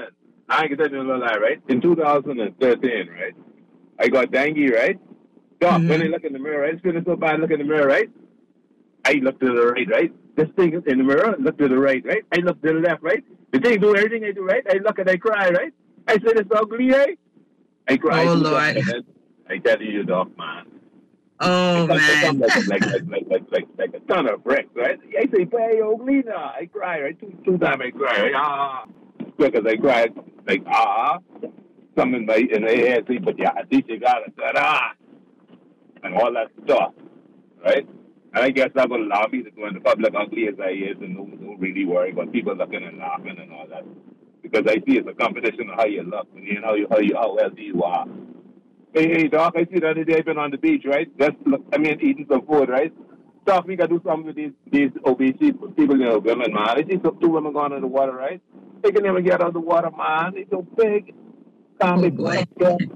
I ain't gonna tell you no lie, right? In two thousand thirteen, right? I got dengue, right? Doc, mm-hmm. when I look in the mirror, right? It's feeling so bad, look in the mirror, right? I look to the right, right? This thing in the mirror, look to the right, right? I look to the left, right? The thing do everything I do, right? I look and I cry, right? I say, it's ugly, eh? I cry. Oh, Lord. I tell you, Doc, man. Oh, it man. Like, like, like, like, like, like, like a ton of bricks, right? I say, pay ugly now. I cry, right? Two, two times I cry, right? Ah. Because I cried, like, ah. Some in my, in my head, say, but yeah, at least you got it. Ah. And all that stuff, right? And I guess that will allow me to go in the public ugly as I is and don't, don't really worry about people looking and laughing and all that. Because I see it's a competition of how you look, you know, how, you, how healthy you are. Hey, hey, Doc, I see the other day I've been on the beach, right? Just look, I mean, eating some food, right? Doc, we got to do something with these, these obese people, you know, women, man. I see some two women going in the water, right? They can never get out of the water, man. They're so big. Can't be black.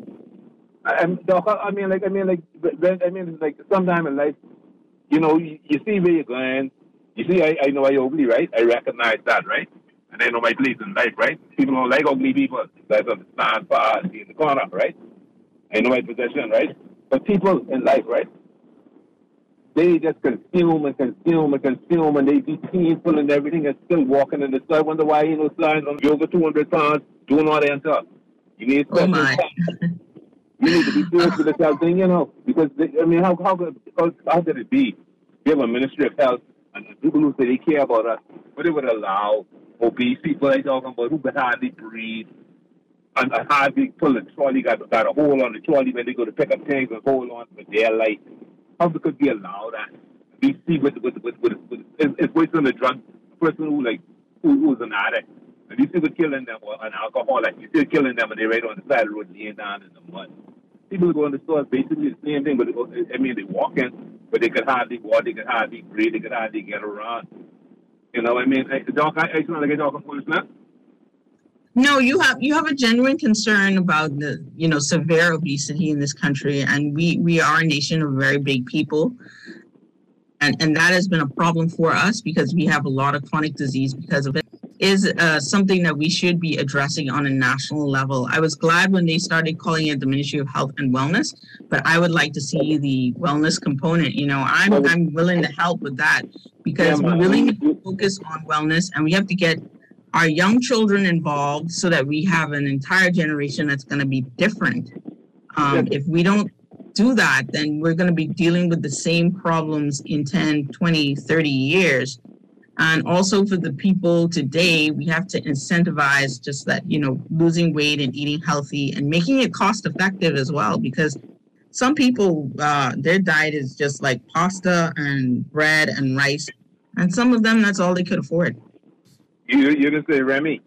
And Doc, I mean, like, I mean, like, I mean, like, sometime in life, you know, you, you see where you're going. You see, I, I know I ugly, right? I recognize that, right? And I know my place in life, right? People don't like ugly people. That's on the stand bar in the corner, right? I know my position, right? But people in life, right? They just consume and consume and consume, and they be painful and everything, and still walking in the sun. I wonder why you know signs on you over two hundred pounds doing all that stuff. You need oh my. You need to be serious with this health thing, you know, because they, I mean, how how could how, how could it be? We have a Ministry of Health and people who say they care about us, but they would allow obese people like talking about who could hardly breathe and, and hardly pull the trolley, got got a hole on the trolley when they go to pick up things and hold on for their life. How could we allow that? We see with with with with, with it's, it's wasting the drug. A person who like who who's an addict, and you see we're killing them, or an alcoholic, you see killing them, and they right on the side of the road laying down in the mud. People go in the stores basically the same thing, but I mean they walk in, but they could hardly walk, they could hardly breathe, they could hardly get around. You know, I mean, I, Doc, I, I sound like I talk on foolish now. No, you have you have a genuine concern about the you know severe obesity in this country, and we we are a nation of very big people, and and that has been a problem for us because we have a lot of chronic disease because of it. Is uh, something that we should be addressing on a national level. I was glad when they started calling it the Ministry of Health and Wellness, but I would like to see the wellness component. You know, I'm I'm willing to help with that because we really need to focus on wellness, and we have to get our young children involved so that we have an entire generation that's going to be different. Um, if we don't do that, then we're going to be dealing with the same problems in ten, twenty, thirty years. And also for the people today, we have to incentivize just that, you know, losing weight and eating healthy and making it cost effective as well, because some people, uh, their diet is just like pasta and bread and rice. And some of them, that's all they could afford. You you didn't say Remy.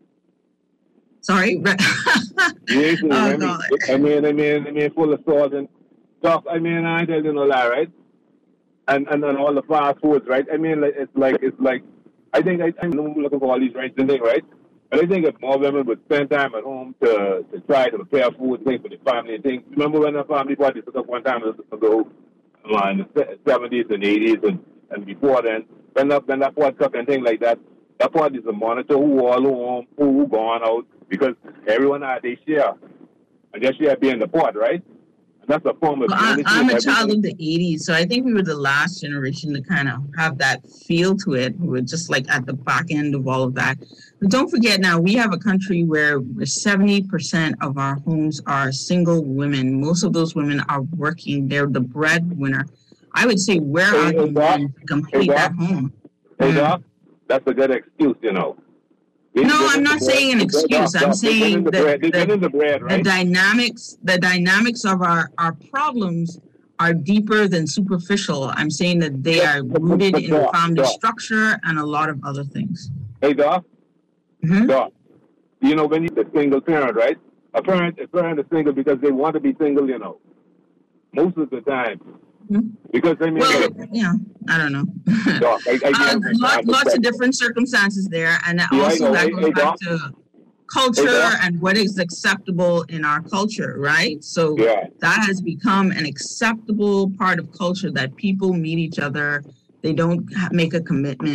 Sorry? You didn't say oh, Remy. God. I mean, I mean, I mean, full of salt and stuff. I mean, I tell you no lie, right? And and then all the fast foods, right? I mean, like, it's like it's like I think I, I'm looking for all these rights and things, right? And I think if more women would spend time at home to, to try to prepare food, things for the family and things. Remember when the family party took up one time ago, uh, in the seventies and eighties and, and before then, when that when that pot cook and things like that, that part is a monitor who all home, who, who gone out, because everyone had their share, and their share being the pot, right? That's a form of well, I, I'm a child of the eighties, so I think we were the last generation to kind of have that feel to it. We were just like at the back end of all of that. But don't forget now, we have a country where seventy percent of our homes are single women. Most of those women are working. They're the breadwinner. I would say, where hey, are hey, the Doc, women to complete hey, that home? Hey, mm. Doc, that's a good excuse, you know. No, I'm not saying an excuse. I'm saying that the dynamics, the dynamics of our, our problems are deeper than superficial. I'm saying that they are rooted in family structure and a lot of other things. Hey, Doc. Mm-hmm. Doc, you know, when you're a single parent, right? A parent, a parent is single because they want to be single, you know, most of the time. Mm-hmm. Because I mean, well, like, yeah, I don't know. Doc, I, I, uh, lot, lots of different circumstances there, and yeah, also that hey, goes hey, back Doc. to culture hey, and what is acceptable in our culture, right? So yeah. that has become an acceptable part of culture that people meet each other. They don't ha- make a commitment.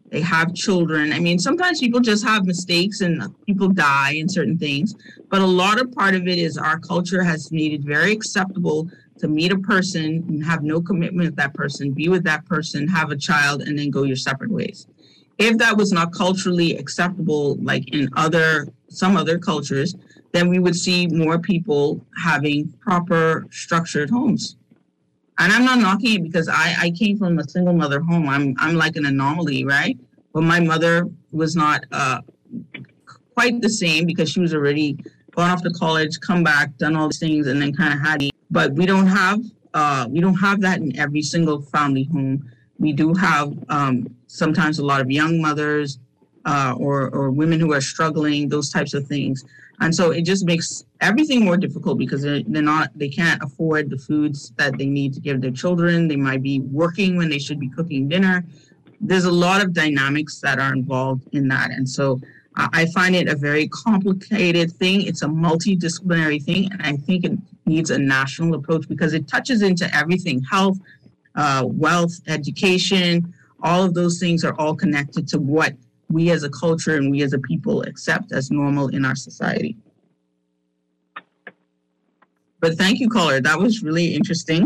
They have children. I mean, sometimes people just have mistakes and people die in certain things. But a lot of part of it is our culture has made it very acceptable to meet a person and have no commitment with that person, be with that person, have a child, and then go your separate ways. If that was not culturally acceptable, like in other some other cultures, then we would see more people having proper structured homes. And I'm not knocking it because I, I came from a single mother home. I'm I'm like an anomaly, right? But my mother was not uh, quite the same because she was already gone off to college, come back, done all these things, and then kind of had. But we don't have uh, we don't have that in every single family home. We do have um, sometimes a lot of young mothers uh, or or women who are struggling, those types of things. And so it just makes everything more difficult because they're, they're not, they can't afford the foods that they need to give their children. They might be working when they should be cooking dinner. There's a lot of dynamics that are involved in that. And so uh, I find it a very complicated thing. It's a multidisciplinary thing. And I think it needs a national approach because it touches into everything, health, uh, wealth, education, all of those things are all connected to what we as a culture and we as a people accept as normal in our society. But thank you, caller. That was really interesting.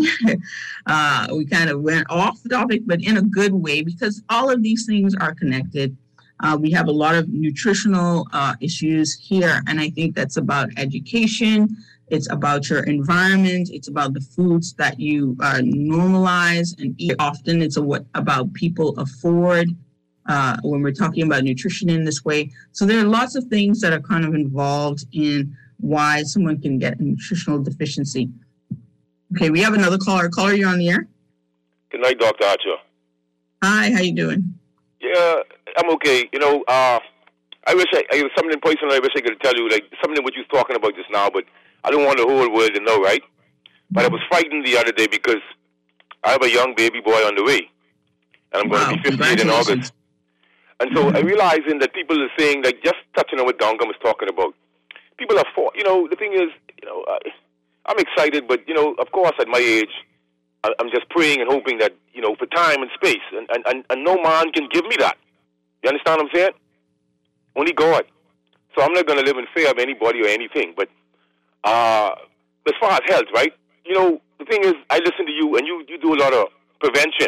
uh, we kind of went off the topic, but in a good way, because all of these things are connected. Uh, we have a lot of nutritional uh, issues here, and I think that's about education. It's about your environment. It's about the foods that you uh, normalize and eat often. It's a, what about people afford. Uh, when we're talking about nutrition in this way. So there are lots of things that are kind of involved in why someone can get a nutritional deficiency. Okay, we have another caller. Caller, you're on the air. Good night, Doctor Archer. Hi, how you doing? Yeah, I'm okay. You know, uh, I wish I, I was something personal I wish I could tell you, like something what you was talking about just now, but I don't want the whole world to know, right? But I was frightened the other day because I have a young baby boy on the way, and I'm going Wow, to be fifty-eight in August. And so I realizing that people are saying, like, just touching on what Duncan was talking about, people are for, you know, the thing is, you know, I, I'm excited, but, you know, of course, at my age, I, I'm just praying and hoping that, you know, for time and space, and, and, and, and no man can give me that. You understand what I'm saying? Only God. So I'm not going to live in fear of anybody or anything. But uh, as far as health, right, you know, the thing is, I listen to you, and you, you do a lot of prevention.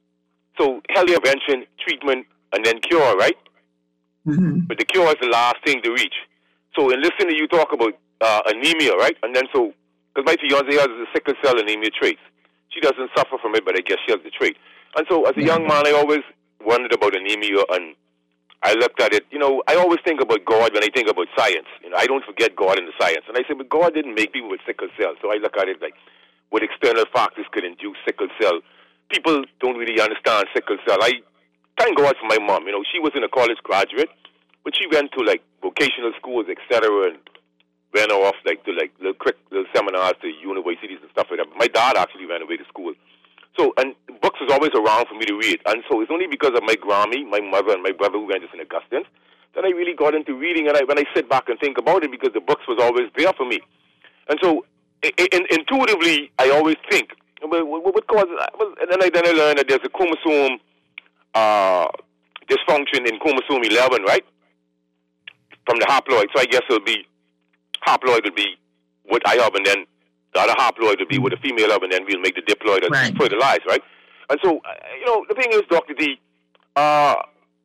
So healthy prevention, treatment, and then cure, right? Mm-hmm. But the cure is the last thing to reach. So in listening to you talk about uh, anemia, right? And then so, because my fiancée has a sickle cell anemia trait. She doesn't suffer from it, but I guess she has the trait. And so as a young man, I always wondered about anemia, and I looked at it. You know, I always think about God when I think about science. You know, I don't forget God in the science. And I said, but God didn't make people with sickle cell. So I look at it like what external factors could induce sickle cell. People don't really understand sickle cell. I thank God for my mom. You know, she wasn't a college graduate, but she went to like vocational schools, et cetera, and went off like to like little, quick, little seminars to universities and stuff like that. My dad actually went away to school. So, and books was always around for me to read. And so it's only because of my Grammy, my mother, and my brother who went to Saint Augustine's that I really got into reading. And I, when I sit back and think about it, because the books was always there for me. And so in, in, intuitively, I always think, what, what causes, and then I, then I learned that there's a chromosome Uh, dysfunction in chromosome eleven, right? From the haploid. So I guess it'll be, haploid will be what I have, and then the other haploid will be what the female have, and then we'll make the diploid and Right. fertilize, right? And so, uh, you know, the thing is, Doctor D, uh,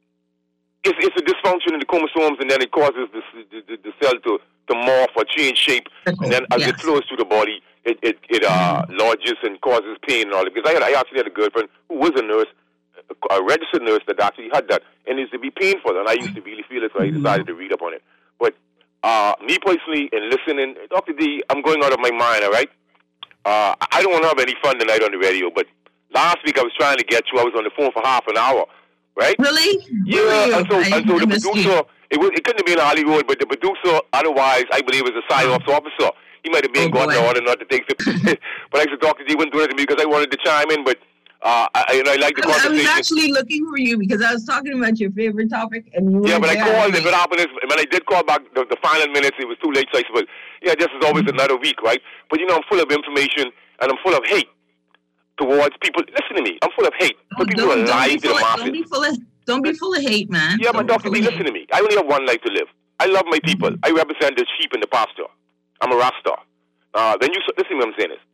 it's, it's a dysfunction in the chromosomes, and then it causes the, the, the cell to, to morph or change shape, and then as Yes. it flows through the body, it, it, it uh, lodges and causes pain and all that. Because I, had, I actually had a girlfriend who was a nurse, a registered nurse that actually had that, and it used to be painful, and I used to really feel it, so I decided to read up on it. But uh, me personally, in listening, Doctor D, I'm going out of my mind, all right? Uh, I don't want to have any fun tonight on the radio, but last week I was trying to get you. I was on the phone for half an hour, right? Really? Yeah, and so, I, and so I the missed you. producer, it, was, it couldn't have been Hollywood, but the producer, otherwise, I believe, was a PsyOps officer. He might have been Oh, going to boy. order not to take the... But I said, Doctor D wouldn't do it to me because I wanted to chime in, but Uh, I, you know, I like the I, I was conversation. actually looking for you because I was talking about your favorite topic, and you were Yeah, but I there. called it. What happened is, when I did call back the, the final minutes, it was too late. So I said, well, yeah, this is always another week, right? But, you know, I'm full of information, and I'm full of hate towards people. Listen to me. I'm full of hate. Oh, But people don't, are don't lying be to the full of, masses. don't be full of don't be full of hate, man. Yeah, don't but Doctor B, listen to me. I only have one life to live. I love my people. Mm-hmm. I represent the sheep and the pasture. I'm a Rasta. Uh, then you listen to what I'm saying is,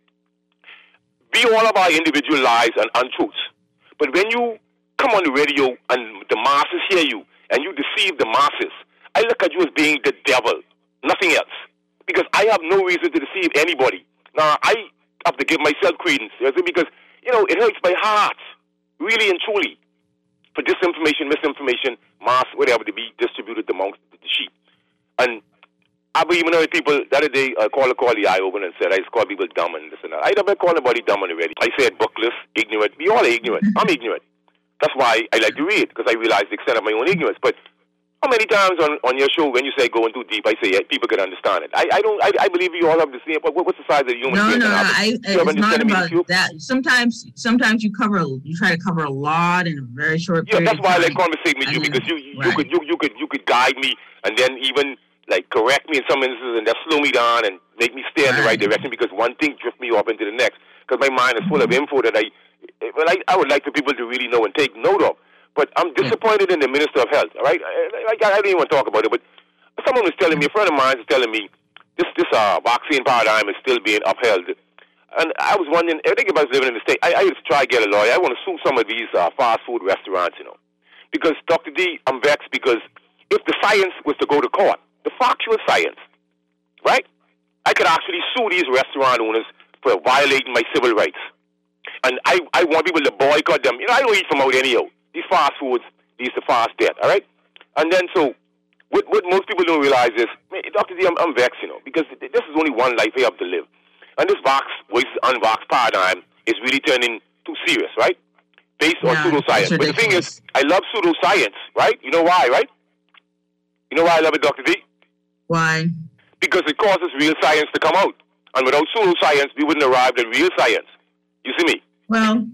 be all of our individual lies and untruths. But when you come on the radio and the masses hear you and you deceive the masses, I look at you as being the devil, nothing else. Because I have no reason to deceive anybody. Now, I have to give myself credence because, you know, it hurts my heart, really and truly, for disinformation, misinformation, mass, whatever, to be distributed amongst the sheep. And I've even heard people the other day uh, call a call the eye open and said, I just call people dumb and this and that. I never call anybody dumb on the radio. I said bookless, ignorant. We all are ignorant. I'm ignorant. That's why I like to read, because I realize the extent of my own ignorance. But how many times on, on your show, when you say going too deep, I say yeah, people can understand it. I, I don't. I, I believe you all have the same. What, what's the size of the human no, brain? No, no, I, it's not about that. Sometimes, sometimes you cover, you try to cover a lot in a very short yeah, period. Yeah, that's why of time. I like conversating with you, then, because you, you, right. you could, you, you could, you could guide me, and then even like correct me in some instances, and that slow me down and make me stay in the right direction. Because one thing drift me off into the next. Because my mind is full of info that I, well, I, I would like for people to really know and take note of. But I'm disappointed in the Minister of Health, all right? I, I, I don't even want to talk about it, but someone was telling me, a friend of mine is telling me, this this uh, vaccine paradigm is still being upheld. And I was wondering, I think if I was living in the States, I, I used to try to get a lawyer. I want to sue some of these uh, fast food restaurants, you know. Because, Doctor D, I'm vexed because if the science was to go to court, the factual science, right, I could actually sue these restaurant owners for violating my civil rights. And I, I want people to boycott them. You know, I don't eat from out anyhow. These fast foods, these are fast death, all right? And then, so, what, what most people don't realize is, man, Doctor D, I'm, I'm vexed, you know, because this is only one life I have to live. And this vax versus unvax paradigm is really turning too serious, right? Based yeah, on pseudoscience. But the thing is, I love pseudoscience, right? You know why, right? You know why I love it, Doctor D? Why? Because it causes real science to come out. And without pseudoscience, we wouldn't arrive at real science. You see me? Well,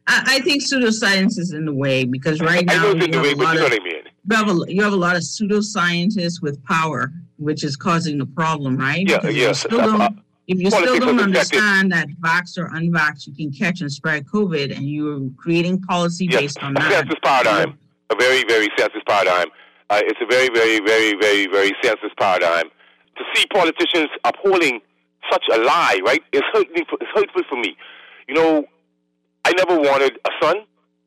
I think pseudoscience is in the way, because right now I know it's in you, the way, have but you know of, what I mean. You have, a, you have a lot of pseudoscientists with power, which is causing the problem, right? Yeah, because yes. If you still don't, if you still don't understand that vax or unvax, you can catch and spread COVID, and you're creating policy yes. based on that. A census paradigm, a very, very census paradigm. Uh, it's a very, very, very, very, very census paradigm. To see politicians upholding such a lie, right, is hurtful, it's hurtful for me. You know, I never wanted a son,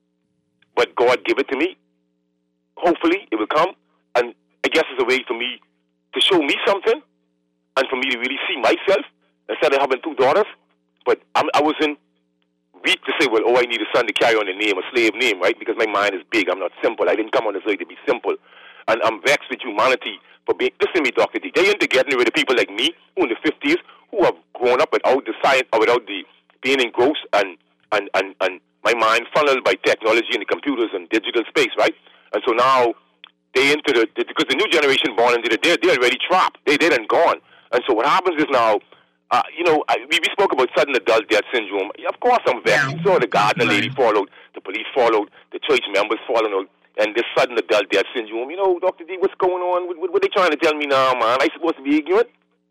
but God give it to me. Hopefully it will come, and I guess it's a way for me to show me something, and for me to really see myself instead of having two daughters. But I'm, I wasn't weak to say, well, oh, I need a son to carry on the name, a slave name, right? Because my mind is big. I'm not simple. I didn't come on this earth to be simple, and I'm vexed with humanity for being. Listen to me, Doctor D. They into getting rid of people like me who in the fifties who have grown up without the science or without the being engrossed and And, and, and my mind funneled by technology and the computers and digital space, right? And so now they into the, the because the new generation born into the, they're, they're already trapped. They, they're done gone. And so what happens is now, uh, you know, I, we, we spoke about sudden adult death syndrome. Of course I'm vexed. Yeah. You saw the Gardner lady followed, the police followed, the church members followed, and this sudden adult death syndrome. You know, Doctor D, what's going on? What, what, what are they trying to tell me now, man? I supposed to be ignorant?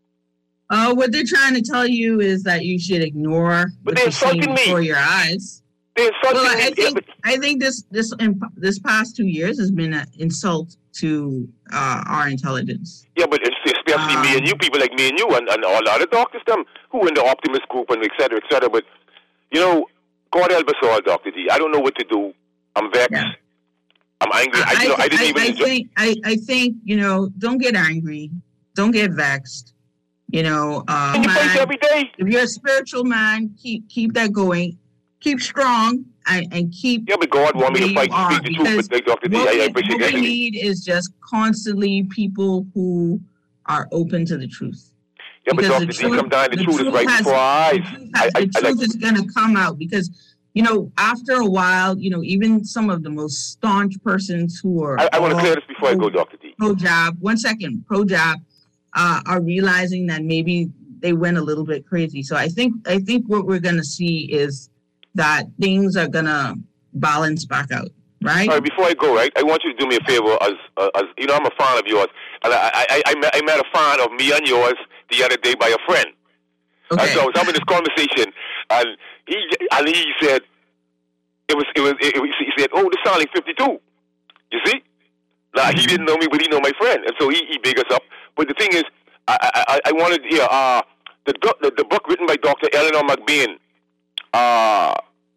Uh, what they're trying to tell you is that you should ignore but what you're seeing before your eyes. They're insulting well, me. I think I think this this this past two years has been an insult to uh, our intelligence. Yeah, but especially um, me and you, people like me and you, and, and all other doctors, them who in the optimist group and et cetera, et cetera. But you know, God help us all, Doctor D. I don't know what to do. I'm vexed. Yeah. I'm angry. I, I, you know, I, I didn't I, even. I enjoy- think I, I think you know, don't get angry, don't get vexed. You know, uh, in your man, face every day. If you're a spiritual man, keep keep that going. Keep strong and, and keep. Yeah, but God want me to fight and speak the truth. But Doctor D, I, I appreciate that. What we me. need is just constantly people who are open to the truth. Yeah, but Doctor D, sometimes the, the truth, truth is right has, before our eyes. The truth, has, I, I, the truth I like, is going to come out because, you know, after a while, you know, even some of the most staunch persons who are. I, I want to clear this before pro, I go, Doctor D. Pro-jab, one second, pro-jab, uh, are realizing that maybe they went a little bit crazy. So I think I think what we're going to see is that things are going to balance back out, right? All right, before I go, right, I want you to do me a favor as, uh, as you know, I'm a fan of yours. And I, I, I, met, I met a fan of me and yours the other day by a friend. Okay. And so I was having this conversation, and he and he said, it was, it was, it was he said, oh, this sounds like fifty-two. You see? Now, he didn't know me, but he know my friend. And so he, he big us up. But the thing is, I I, I wanted, yeah, uh, the, the, the book written by Doctor Eleanor McBain, uh,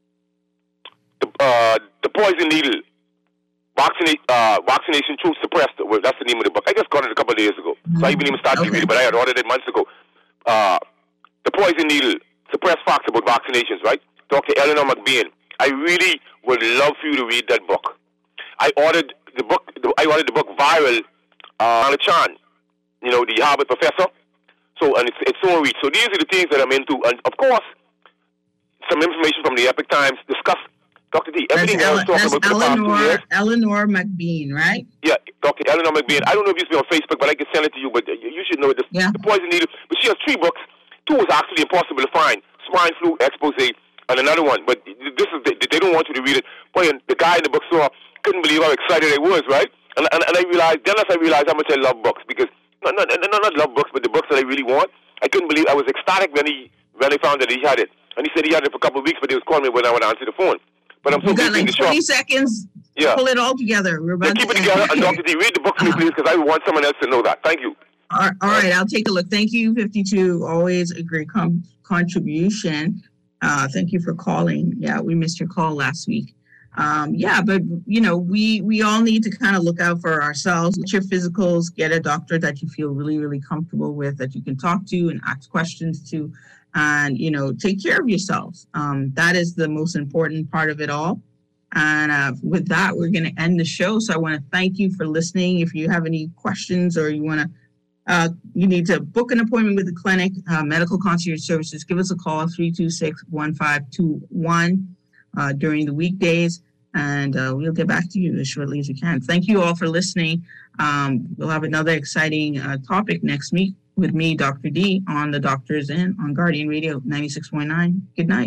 the, uh, the Poison Needle, Vaccinate, uh, Vaccination Truth Suppressed. Well, that's the name of the book. I just got it a couple of days ago. So I haven't even started Okay. to read it, but I had ordered it months ago. Uh, the Poison Needle, Suppressed Facts About Vaccinations, right? Doctor Eleanor McBain. I really would love for you to read that book. I ordered the book. I ordered the book Viral, uh, Anna Chan, you know, the Harvard professor. So, and it's it's so read. So these are the things that I'm into, and of course, some information from the Epic Times discuss. Doctor D, everything That's, I was Ele- talking that's about for the past two Eleanor, years. Eleanor McBean, right? Yeah, Doctor Eleanor McBain. I don't know if you see on Facebook, but I can send it to you. But you you should know this. Yeah. The Poison Needle. But she has three books. Two is actually impossible to find. Swine Flu Expose, and another one. But this is they, they don't want you to read it. Boy, and the guy in the bookstore couldn't believe how excited I was, right? And and, and I realized, then as I realized how much I love books, because not, not not not love books, but the books that I really want. I couldn't believe. I was ecstatic when he when I found that he had it, and he said he had it for a couple of weeks, but he was calling me when I would answer the phone. But I'm so You got busy in like the shop. twenty seconds. Yeah. Pull it all together. We're Yeah, about keep to it together, and Doctor D, read the book for me, please, because I want someone else to know that. Thank you. All all right, I'll take a look. Thank you, fifty-two. Always a great com- contribution. Uh, thank you for calling. Yeah, we missed your call last week. Um, yeah, but you know, we we all need to kind of look out for ourselves. Get your physicals. Get a doctor that you feel really, really comfortable with, that you can talk to and ask questions to, and you know, take care of yourselves. Um, that is the most important part of it all. And uh, with that, we're going to end the show. So I want to thank you for listening. If you have any questions or you want to, uh, you need to book an appointment with the clinic, uh, medical concierge services, give us a call, three two six, one five two one uh, during the weekdays, and uh, we'll get back to you as shortly as we can. Thank you all for listening. Um, we'll have another exciting uh, topic next week with me, Doctor D, on The Doctor's In on Guardian Radio ninety-six point nine. Good night.